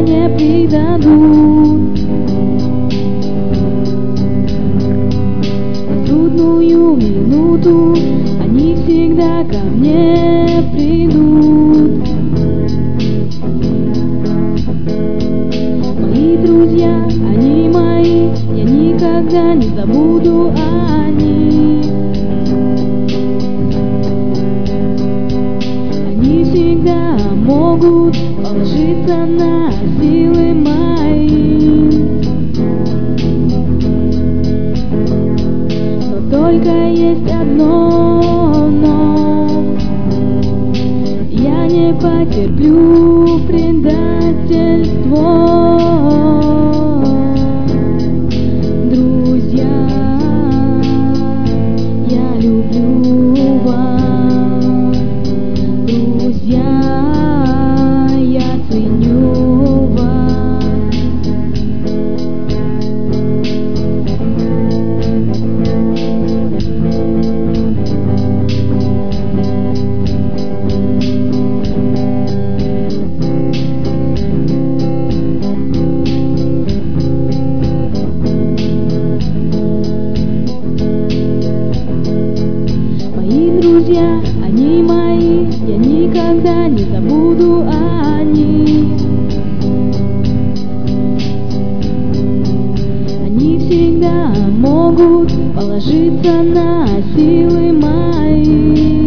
не предадут. В трудную минуту они всегда ко мне придут. Мои друзья, они мои, я никогда не забуду о них. Они всегда могут положиться на силы мои. Но только есть одно но: я не потерплю предательство. Друзья, я люблю вас. Друзья, я ценю вас. Мои друзья, они мои, я никогда не забуду о них. Они всегда могут положиться на силы мои.